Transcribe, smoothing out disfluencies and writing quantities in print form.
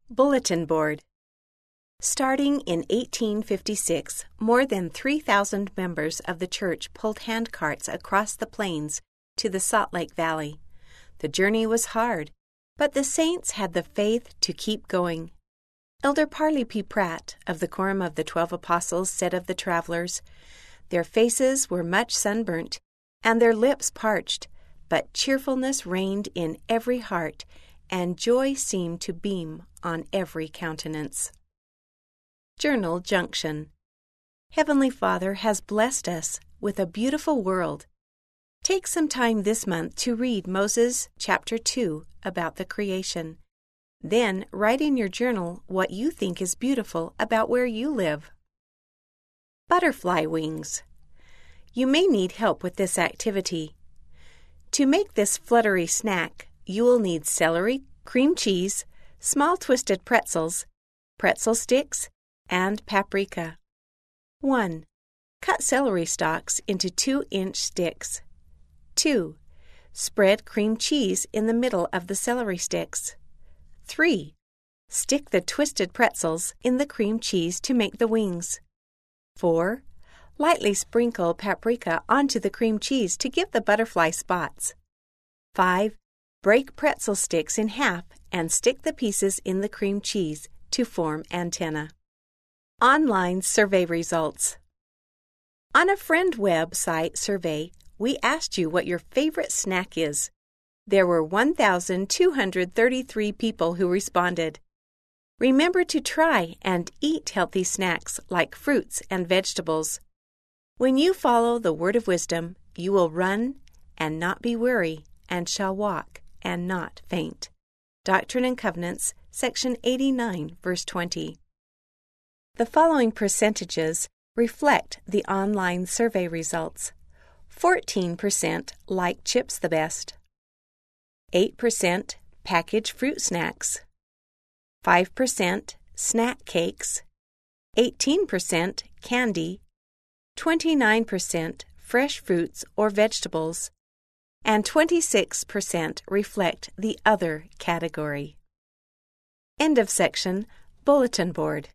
Bulletin Board. Starting in 1856, more than 3,000 members of the church pulled handcarts across the plains to the Salt Lake Valley. The journey was hard, but the saints had the faith to keep going. Elder Parley P. Pratt of the Quorum of the 12 Apostles said of the travelers, "Their faces were much sunburnt, and their lips parched, but cheerfulness reigned in every heart, and joy seemed to beam on every countenance." Journal Junction. Heavenly Father has blessed us with a beautiful world. Take some time this month to read Moses chapter 2 about the creation. Then write in your journal what you think is beautiful about where you live. Butterfly wings. You may need help with this activity. To make this fluttery snack, you will need celery, cream cheese, small twisted pretzels, pretzel sticks, and paprika. 1. Cut celery stalks into 2-inch sticks. 2. Spread cream cheese in the middle of the celery sticks. 3. Stick the twisted pretzels in the cream cheese to make the wings. 4. Lightly sprinkle paprika onto the cream cheese to give the butterfly spots. 5. Break pretzel sticks in half and stick the pieces in the cream cheese to form antennae. Online survey results. On a Friend website survey, we asked you what your favorite snack is. There were 1,233 people who responded. Remember to try and eat healthy snacks like fruits and vegetables. When you follow the word of wisdom, you will run and not be weary, and shall walk and not faint. Doctrine and Covenants, section 89, verse 20. The following percentages reflect the online survey results. 14% like chips the best. 8% packaged fruit snacks. 5% snack cakes. 18% candy. 29% fresh fruits or vegetables. And 26% reflect the other category. End of section. Bulletin Board.